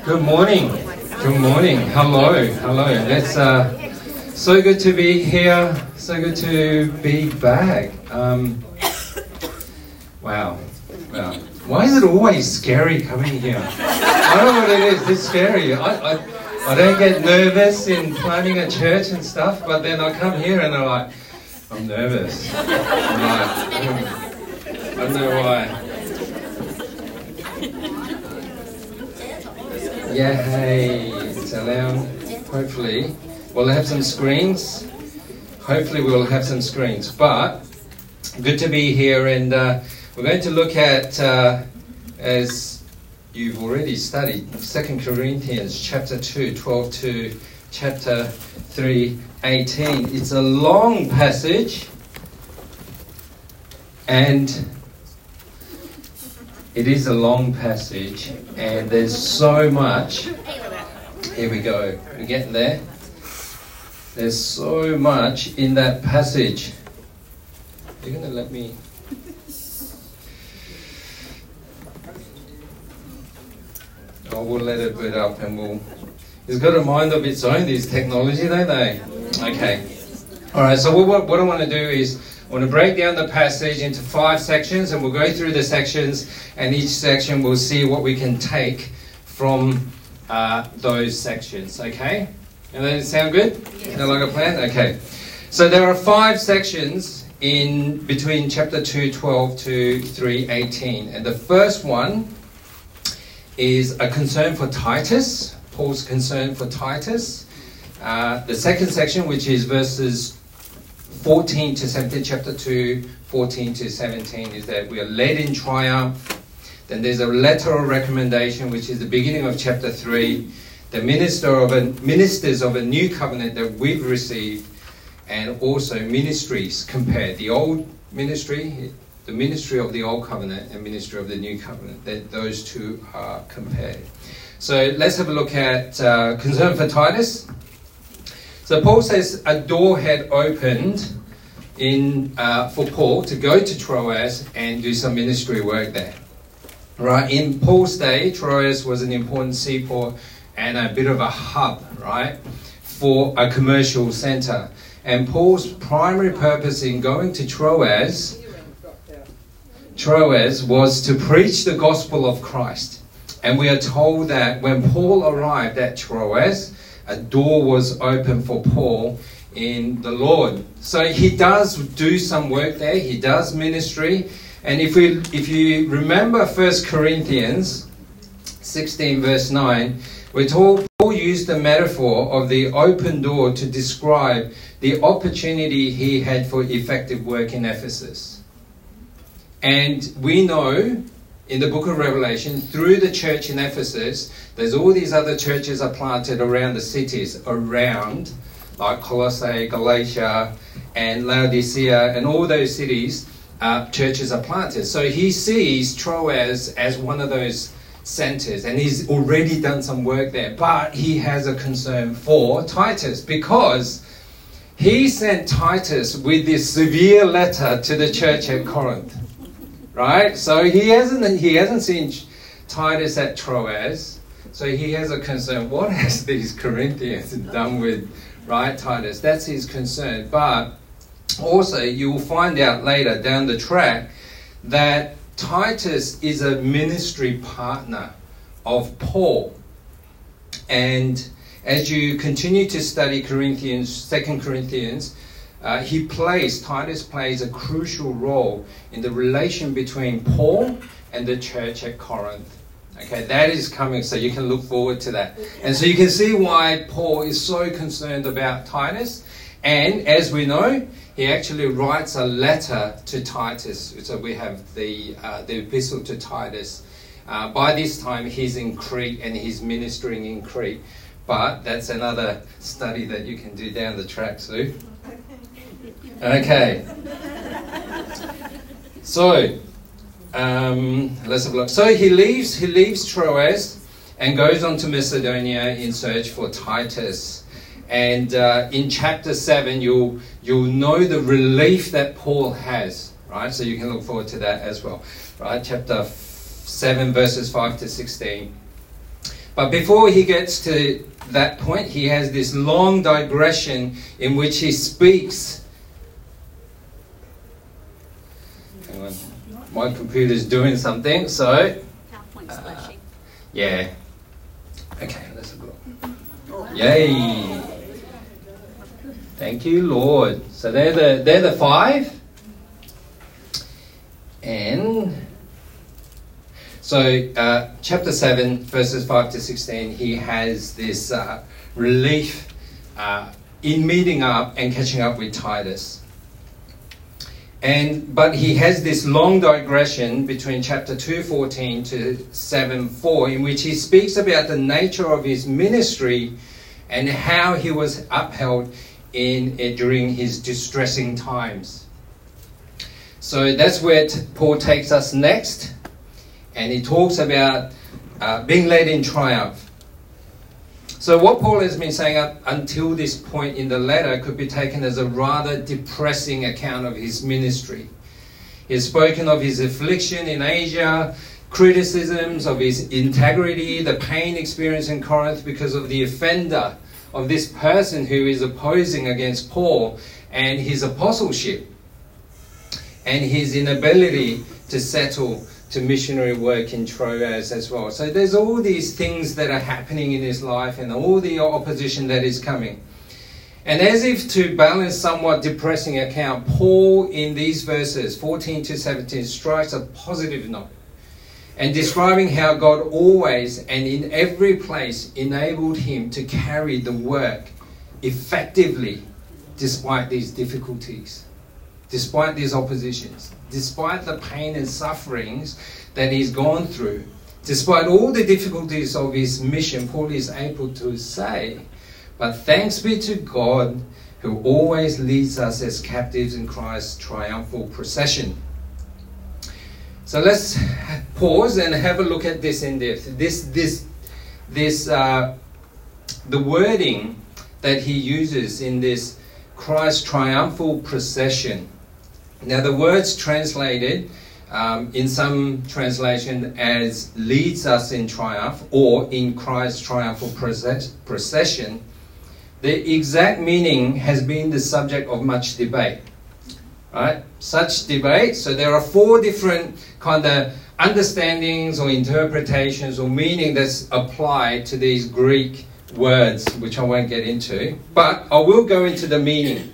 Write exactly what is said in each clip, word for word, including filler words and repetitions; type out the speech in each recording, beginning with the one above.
Good morning. Good morning. Hello. Hello. It's uh, so good to be here. So good to be back. Um, wow. Wow. Why is it always scary coming here? I don't know what it is. It's scary. I, I, I don't get nervous in planning a church and stuff, but then I come here and I'm like, I'm nervous. I'm like, I don't know why. Yeah, hey, it's allowed. Hopefully, we'll have some screens. Hopefully, we'll have some screens. But good to be here, and uh, we're going to look at, uh, as you've already studied, Second Corinthians chapter two, twelve to chapter three, eighteen. It's a long passage, and it is a long passage, and there's so much. Here we go. We're getting there. There's so much in that passage. You're going to let me... Oh, we'll let it put up and we'll... It's got a mind of its own, this technology, don't they? Okay. All right, so what, what I want to do is I want to break down the passage into five sections, and we'll go through the sections, and each section we'll see what we can take from uh, those sections, okay? And does that sound good? Yes. Sound like a plan? Okay. So there are five sections in between chapter two, twelve to three, eighteen. And the first one is a concern for Titus, Paul's concern for Titus. Uh, the second section, which is verses fourteen to seventeen, chapter two, fourteen to seventeen, is that we are led in triumph. Then there's a letter of recommendation, which is the beginning of chapter three, the minister of a, ministers of a new covenant that we've received, and also ministries compared. The old ministry, the ministry of the old covenant, and ministry of the new covenant, that those two are compared. So let's have a look at uh, concern for Titus. So Paul says a door had opened in uh, for Paul to go to Troas and do some ministry work there. Right, in Paul's day, Troas was an important seaport and a bit of a hub, right, for a commercial centre. And Paul's primary purpose in going to Troas, Troas was to preach the gospel of Christ. And we are told that when Paul arrived at Troas, a door was open for Paul in the Lord. So he does do some work there. He does ministry. And if we, if you remember First Corinthians sixteen verse nine, we're told Paul used the metaphor of the open door to describe the opportunity he had for effective work in Ephesus. And we know in the book of Revelation, through the church in Ephesus, there's all these other churches are planted around the cities, around, like Colossae, Galatia, and Laodicea, and all those cities, uh, churches are planted. So he sees Troas as one of those centers, and he's already done some work there, but he has a concern for Titus, because he sent Titus with this severe letter to the church at Corinth. Right, so he hasn't he hasn't seen Titus at Troas, so he has a concern. What has these Corinthians done with, right, Titus? That's his concern. But also, you will find out later down the track that Titus is a ministry partner of Paul, and as you continue to study Corinthians, Second Corinthians. Uh, he plays, Titus plays a crucial role in the relation between Paul and the church at Corinth. Okay, that is coming, so you can look forward to that. And so you can see why Paul is so concerned about Titus. And as we know, he actually writes a letter to Titus. So we have the, uh, the epistle to Titus. Uh, by this time, he's in Crete and he's ministering in Crete. But that's another study that you can do down the track, Sue. Okay, so um, let's have a look. So he leaves, he leaves Troas and goes on to Macedonia in search for Titus. And uh, in chapter seven, you'll you'll know the relief that Paul has, right? So you can look forward to that as well, right? Chapter seven, verses five to sixteen. But before he gets to that point, he has this long digression in which he speaks. Hang on. My computer's doing something, so... PowerPoint's uh, flashing. Yeah. Okay, let's have a look. Yay! Thank you, Lord. So they're the, they're the five. And... So, uh, chapter seven, verses five to sixteen, he has this uh, relief uh, in meeting up and catching up with Titus. And but he has this long digression between chapter two fourteen to seven four, in which he speaks about the nature of his ministry and how he was upheld in uh, during his distressing times. So that's where t- Paul takes us next. And he talks about uh, being led in triumph. So what Paul has been saying up until this point in the letter could be taken as a rather depressing account of his ministry. He has spoken of his affliction in Asia, criticisms of his integrity, the pain experienced in Corinth because of the offender of this person who is opposing against Paul and his apostleship, and his inability to settle to missionary work in Troas as well. So there's all these things that are happening in his life and all the opposition that is coming. And as if to balance somewhat depressing account, Paul in these verses fourteen to seventeen strikes a positive note and describing how God always and in every place enabled him to carry the work effectively despite these difficulties, despite these oppositions, despite the pain and sufferings that he's gone through, despite all the difficulties of his mission, Paul is able to say, but thanks be to God who always leads us as captives in Christ's triumphal procession. So let's pause and have a look at this in depth. This, this, this, uh, the wording that he uses in this Christ's triumphal procession. Now the words translated um, in some translation as leads us in triumph or in Christ's triumphal process- procession, the exact meaning has been the subject of much debate. Right? Such debate, so there are four different kind of understandings or interpretations or meaning that's applied to these Greek words, which I won't get into, but I will go into the meaning.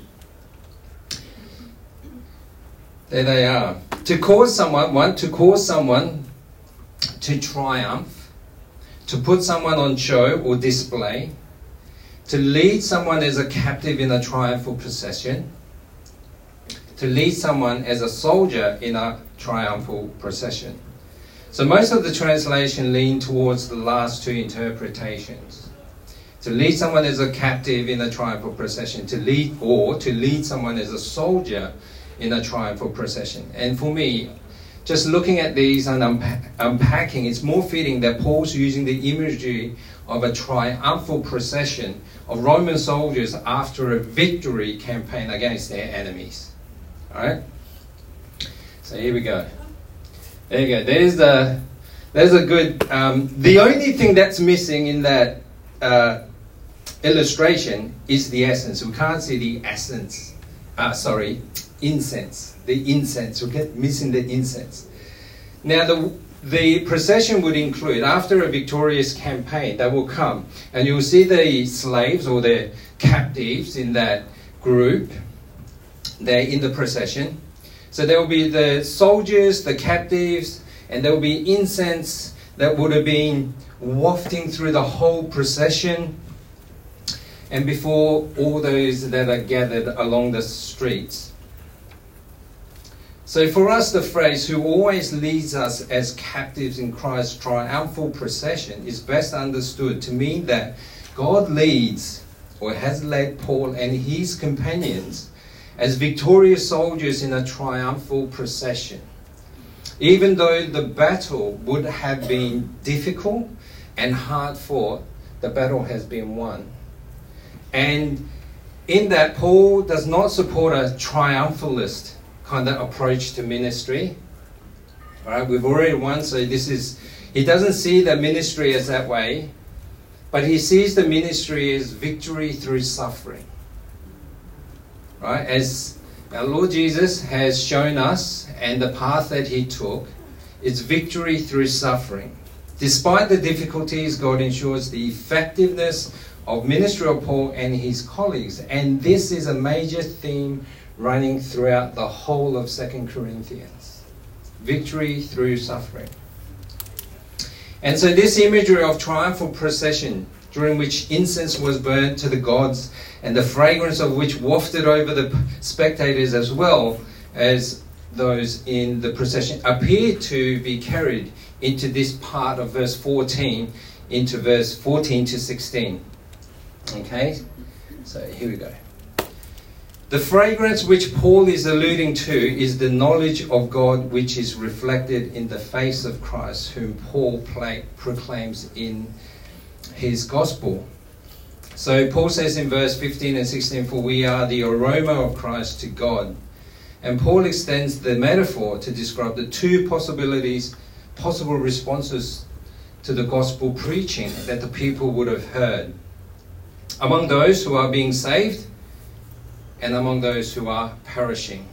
There they are. To cause someone, one, to cause someone to triumph, to put someone on show or display, to lead someone as a captive in a triumphal procession, to lead someone as a soldier in a triumphal procession. So most of the translation lean towards the last two interpretations. To lead someone as a captive in a triumphal procession, to lead or to lead someone as a soldier in a triumphal procession. And for me, just looking at these and unpa- unpacking, it's more fitting that Paul's using the imagery of a triumphal procession of Roman soldiers after a victory campaign against their enemies. All right? So here we go. There you go. There's the, there's a good... Um, the only thing that's missing in that uh, illustration is the essence. We can't see the essence. Uh, sorry, incense. The incense. We get missing the incense. Now, the the procession would include, after a victorious campaign, they will come, and you'll see the slaves or the captives in that group. They're in the procession. So there will be the soldiers, the captives, and there will be incense that would have been wafting through the whole procession and before all those that are gathered along the streets. So for us, the phrase, who always leads us as captives in Christ's triumphal procession, is best understood to mean that God leads, or has led Paul and his companions as victorious soldiers in a triumphal procession. Even though the battle would have been difficult and hard fought, the battle has been won. And in that, Paul does not support a triumphalist kind of approach to ministry. All right, we've already won, so this is, he doesn't see the ministry as that way. But he sees the ministry as victory through suffering. Right? As our Lord Jesus has shown us, and the path that he took, it's victory through suffering. Despite the difficulties, God ensures the effectiveness of ministry of Paul and his colleagues. And this is a major theme running throughout the whole of Second Corinthians. Victory through suffering. And so this imagery of triumphal procession, during which incense was burnt to the gods, and the fragrance of which wafted over the spectators as well as those in the procession, appear to be carried into this part of verse fourteen, into verse fourteen to sixteen. Okay, so here we go. The fragrance which Paul is alluding to is the knowledge of God which is reflected in the face of Christ, whom Paul play, proclaims in his gospel. So Paul says in verse fifteen and sixteen, for we are the aroma of Christ to God. And Paul extends the metaphor to describe the two possibilities, possible responses to the gospel preaching that the people would have heard. Among those who are being saved, and among those who are perishing.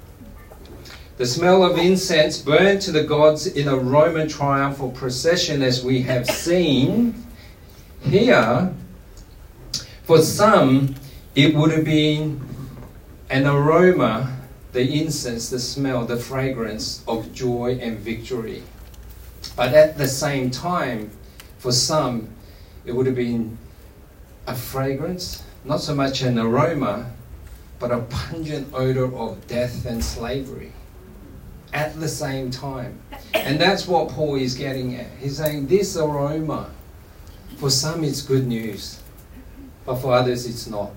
The smell of incense burned to the gods in a Roman triumphal procession, as we have seen here, for some it would have been an aroma, the incense, the smell, the fragrance of joy and victory. But at the same time, for some, it would have been a fragrance, not so much an aroma, but a pungent odor of death and slavery at the same time. And that's what Paul is getting at. He's saying this aroma, for some it's good news, but for others it's not.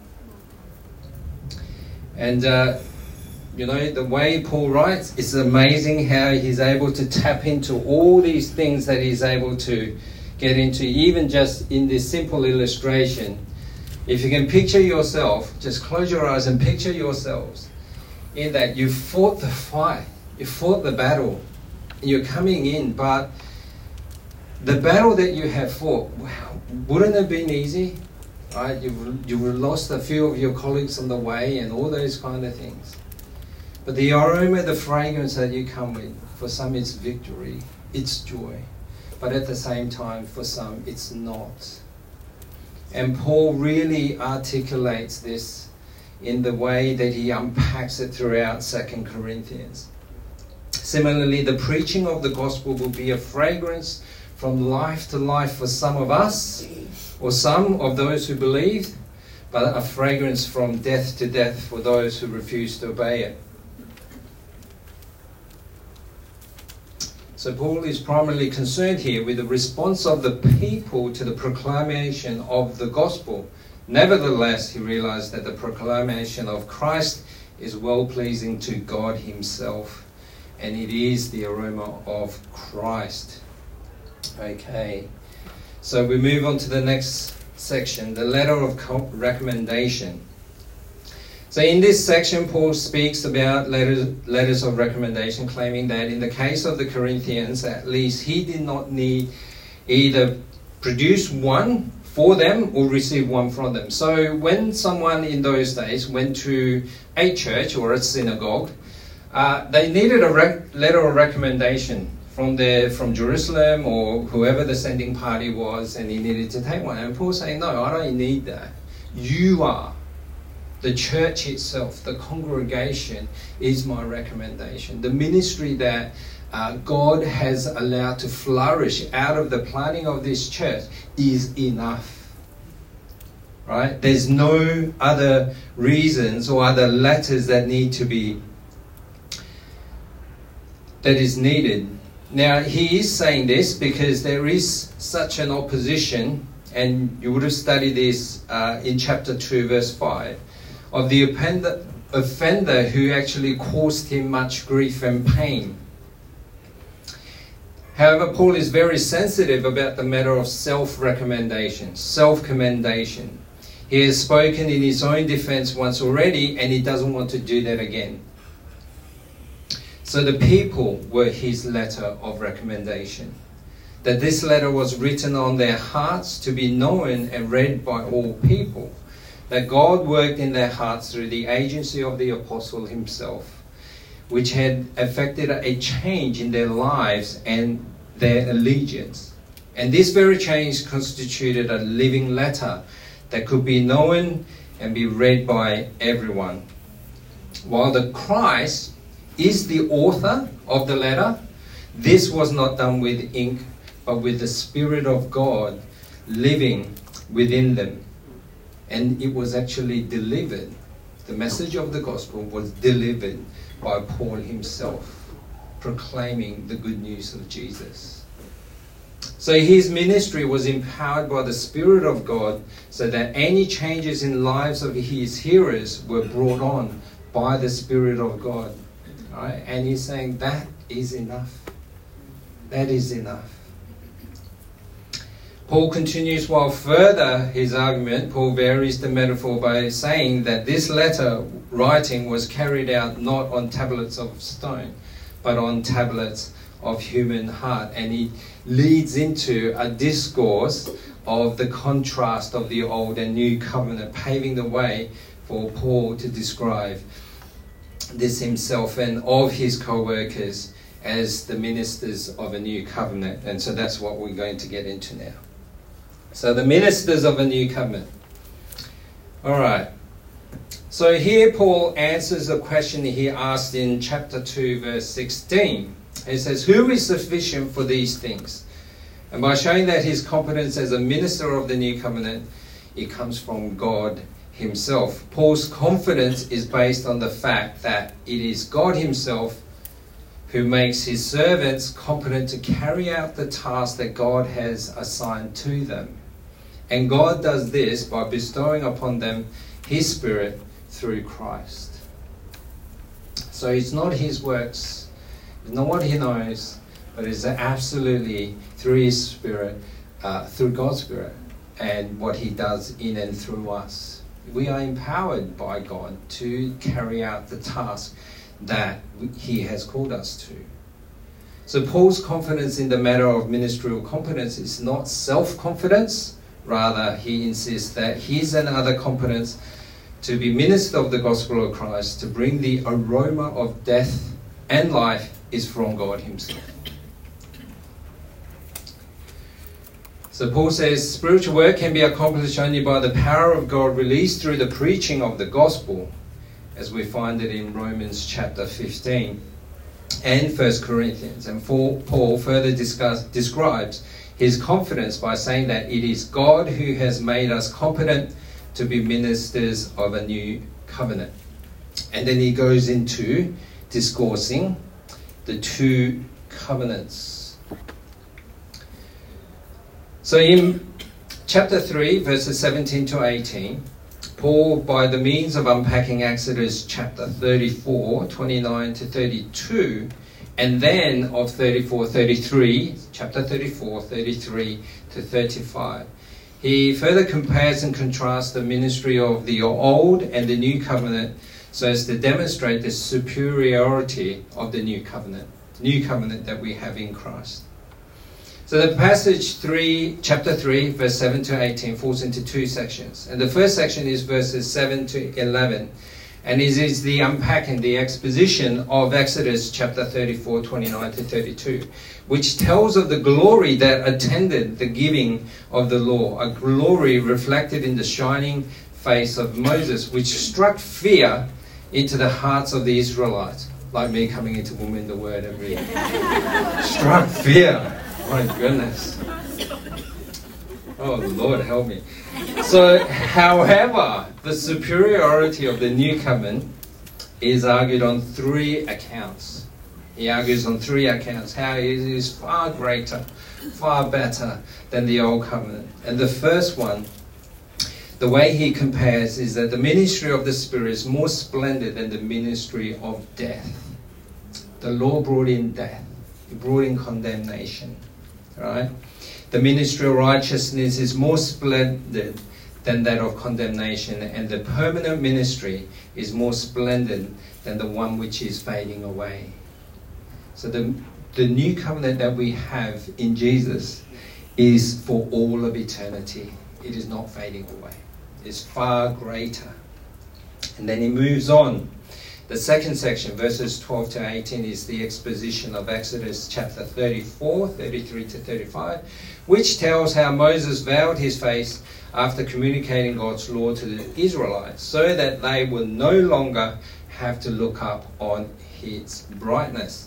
And uh, you know, the way Paul writes, it's amazing how he's able to tap into all these things that he's able to get into, even just in this simple illustration. If you can picture yourself, just close your eyes and picture yourselves in that you fought the fight, you fought the battle, and you're coming in, but the battle that you have fought, wouldn't have been easy, right? You've, you've lost a few of your colleagues on the way and all those kind of things. But the aroma, the fragrance that you come with, for some it's victory, it's joy. But at the same time, for some, it's not. And Paul really articulates this in the way that he unpacks it throughout Second Corinthians. Similarly, the preaching of the gospel will be a fragrance from life to life for some of us, or some of those who believe, but a fragrance from death to death for those who refuse to obey it. So Paul is primarily concerned here with the response of the people to the proclamation of the gospel. Nevertheless, he realized that the proclamation of Christ is well-pleasing to God himself, and it is the aroma of Christ. Okay, so we move on to the next section, the letter of recommendation. So in this section, Paul speaks about letters, letters of recommendation, claiming that in the case of the Corinthians, at least, he did not need either produce one for them or receive one from them. So when someone in those days went to a church or a synagogue, uh, they needed a rec- letter of recommendation from the from Jerusalem or whoever the sending party was, and he needed to take one. And Paul's saying, no, I don't need that. You are. The church itself, the congregation, is my recommendation. The ministry that uh, God has allowed to flourish out of the planting of this church is enough. Right? There's no other reasons or other letters that need to be, that is needed. Now, he is saying this because there is such an opposition, and you would have studied this uh, in chapter two, verse five. Of the offender, offender who actually caused him much grief and pain. However, Paul is very sensitive about the matter of self-recommendation, self-commendation. He has spoken in his own defense once already, and he doesn't want to do that again. So the people were his letter of recommendation. that this letter was written on their hearts to be known and read by all people, that God worked in their hearts through the agency of the apostle himself, which had effected a change in their lives and their allegiance. And this very change constituted a living letter that could be known and be read by everyone. While the Christ is the author of the letter, this was not done with ink, but with the Spirit of God living within them. And it was actually delivered. The message of the gospel was delivered by Paul himself, proclaiming the good news of Jesus. So his ministry was empowered by the Spirit of God, so that any changes in lives of his hearers were brought on by the Spirit of God. Right? And he's saying that is enough. That is enough. Paul continues while further his argument. Paul varies the metaphor by saying that this letter writing was carried out not on tablets of stone, but on tablets of human heart. And he leads into a discourse of the contrast of the old and new covenant, paving the way for Paul to describe this himself and of his co-workers as the ministers of a new covenant. And so that's what we're going to get into now. So the ministers of a new covenant. All right. So here Paul answers the question he asked in chapter two, verse sixteen. He says, who is sufficient for these things? And by showing that his competence as a minister of the new covenant, it comes from God himself. Paul's confidence is based on the fact that it is God himself who makes his servants competent to carry out the task that God has assigned to them. And God does this by bestowing upon them his Spirit through Christ. So it's not his works, it's not what he knows, but it's absolutely through his Spirit, uh, through God's Spirit, and what he does in and through us. We are empowered by God to carry out the task that he has called us to. So Paul's confidence in the matter of ministerial competence is not self-confidence. Rather, he insists that his and other competence to be minister of the gospel of Christ, to bring the aroma of death and life, is from God himself. So Paul says, spiritual work can be accomplished only by the power of God released through the preaching of the gospel, as we find it in Romans chapter fifteen and First Corinthians. And Paul further discuss, describes his confidence by saying that it is God who has made us competent to be ministers of a new covenant. And then he goes into discoursing the two covenants. So in chapter three, verses seventeen to eighteen, Paul, by the means of unpacking Exodus chapter thirty-four, twenty-nine to thirty-two, and then of thirty-four, thirty-three, chapter thirty-four, thirty-three to thirty-five, he further compares and contrasts the ministry of the old and the new covenant so as to demonstrate the superiority of the new covenant, new covenant that we have in Christ. So the passage three, chapter three, verse seven to eighteen falls into two sections. And the first section is verses seven to eleven. And it is the unpacking, the exposition of Exodus chapter thirty-four, twenty-nine to thirty-two, which tells of the glory that attended the giving of the law, a glory reflected in the shining face of Moses, which struck fear into the hearts of the Israelites, like me coming into Women in the Word every year. Struck fear. My goodness. Oh, Lord, help me. So, however, the superiority of the new covenant is argued on three accounts. He argues on three accounts how it is far greater, far better than the old covenant. And the first one, the way he compares is that the ministry of the Spirit is more splendid than the ministry of death. The law brought in death. It brought in condemnation. Right? The ministry of righteousness is more splendid than that of condemnation, and the permanent ministry is more splendid than the one which is fading away. So the the new covenant that we have in Jesus is for all of eternity. It is not fading away. It's far greater. And then he moves on. The second section, verses twelve to eighteen, is the exposition of Exodus chapter thirty-four, thirty-three to thirty-five, which tells how Moses veiled his face after communicating God's law to the Israelites, so that they will no longer have to look up on its brightness.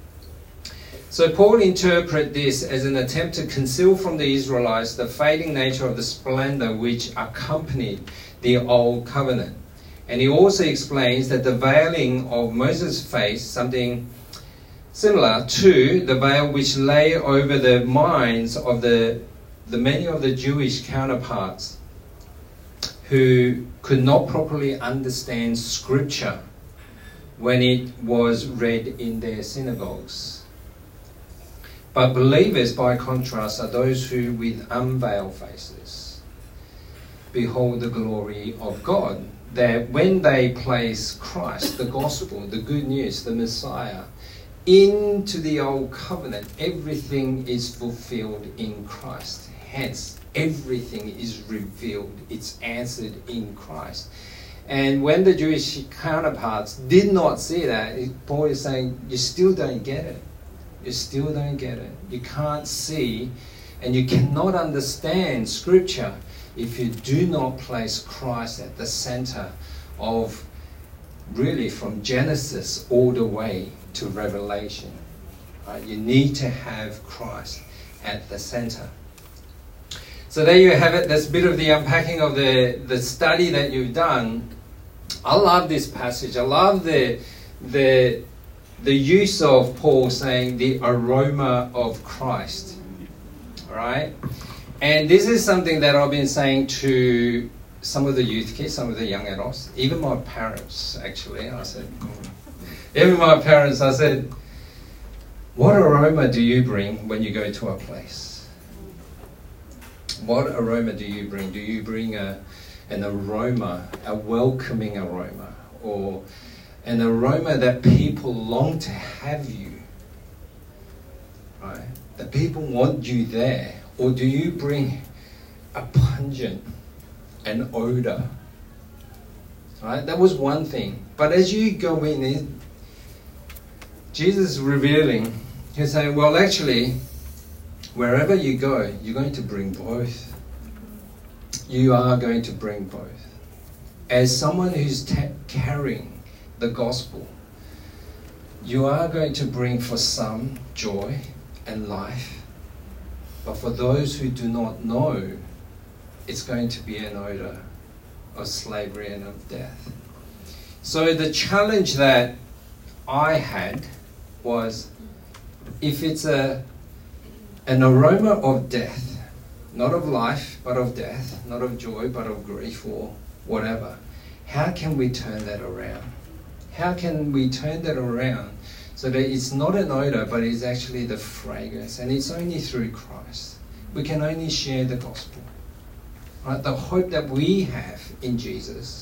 So Paul interprets this as an attempt to conceal from the Israelites the fading nature of the splendor which accompanied the Old Covenant. And he also explains that the veiling of Moses' face, something similar to the veil which lay over the minds of the, the many of the Jewish counterparts who could not properly understand Scripture when it was read in their synagogues. But believers, by contrast, are those who with unveiled faces behold the glory of God. That when they place Christ, the gospel, the good news, the Messiah, into the old covenant, everything is fulfilled in Christ. Hence, everything is revealed. It's answered in Christ. And when the Jewish counterparts did not see that, Paul is saying, you still don't get it. You still don't get it. You can't see and you cannot understand Scripture if you do not place Christ at the center of, really from Genesis all the way to Revelation. Right? You need to have Christ at the center. So there you have it. That's a bit of the unpacking of the, the study that you've done. I love this passage. I love the, the, the use of Paul saying the aroma of Christ. All right? And this is something that I've been saying to some of the youth kids, some of the young adults, even my parents, actually. I said, even my parents, I said, what aroma do you bring when you go to a place? What aroma do you bring? Do you bring a, an aroma, a welcoming aroma, or an aroma that people long to have you? Right? That people want you there. Or do you bring a pungent, an odor? Right? That was one thing. But as you go in, it, Jesus is revealing, he's saying, well, actually, wherever you go, you're going to bring both. You are going to bring both. As someone who's ta- carrying the gospel, you are going to bring for some joy and life. But for those who do not know, it's going to be an odor of slavery and of death. So the challenge that I had was, if it's a an aroma of death, not of life, but of death, not of joy, but of grief or whatever, how can we turn that around? How can we turn that around so that it's not an odor, but it's actually the fragrance, and it's only through Christ. We can only share the gospel. Right? The hope that we have in Jesus,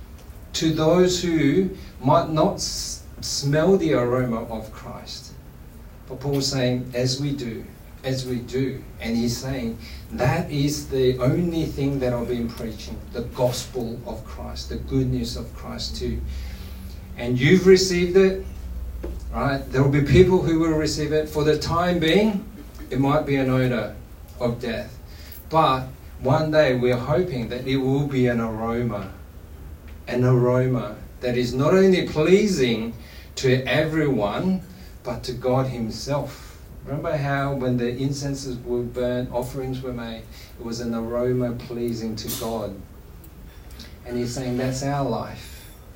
to those who might not s- smell the aroma of Christ. But Paul's saying, as we do, as we do, and he's saying, that is the only thing that I've been preaching, the gospel of Christ, the good news of Christ too. And you've received it. Right? There will be people who will receive it. For the time being, it might be an odor of death. But one day we're hoping that it will be an aroma. An aroma that is not only pleasing to everyone, but to God Himself. Remember how when the incenses were burnt, offerings were made, it was an aroma pleasing to God. And He's saying that's our life.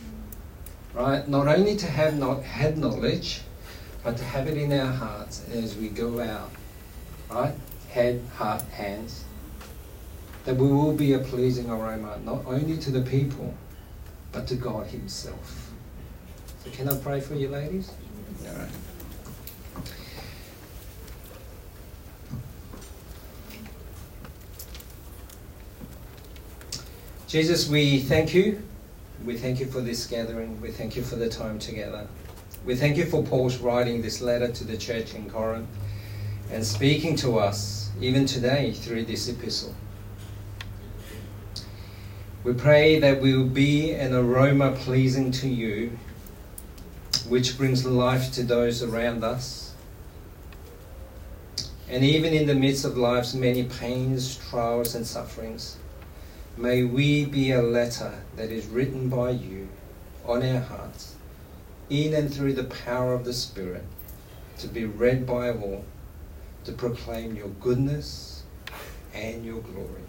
Right? Not only to have not had knowledge, but to have it in our hearts as we go out. Right? Head, heart, hands. That we will be a pleasing aroma, not only to the people, but to God Himself. So can I pray for you, ladies? All right. Jesus, we thank you. We thank you for this gathering. We thank you for the time together. We thank you for Paul's writing this letter to the church in Corinth and speaking to us even today through this epistle. We pray that we will be an aroma pleasing to you, which brings life to those around us. And even in the midst of life's many pains, trials and sufferings, may we be a letter that is written by you on our hearts, in and through the power of the Spirit, to be read by all, to proclaim your goodness and your glory.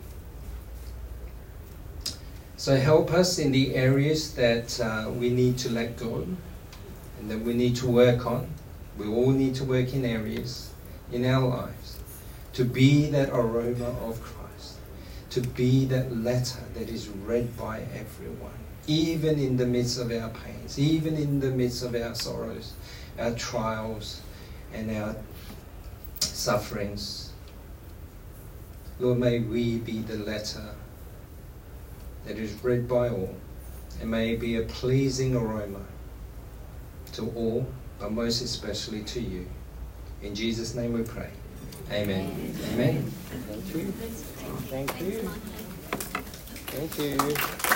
So help us in the areas that uh, we need to let go and that we need to work on. We all need to work in areas in our lives to be that aroma of Christ, to be that letter that is read by everyone, even in the midst of our pains, even in the midst of our sorrows, our trials and our sufferings. Lord, may we be the letter that is read by all, and may it be a pleasing aroma to all, but most especially to you. In Jesus' name we pray. Amen. Amen. Thank you. Thank you. Thank you.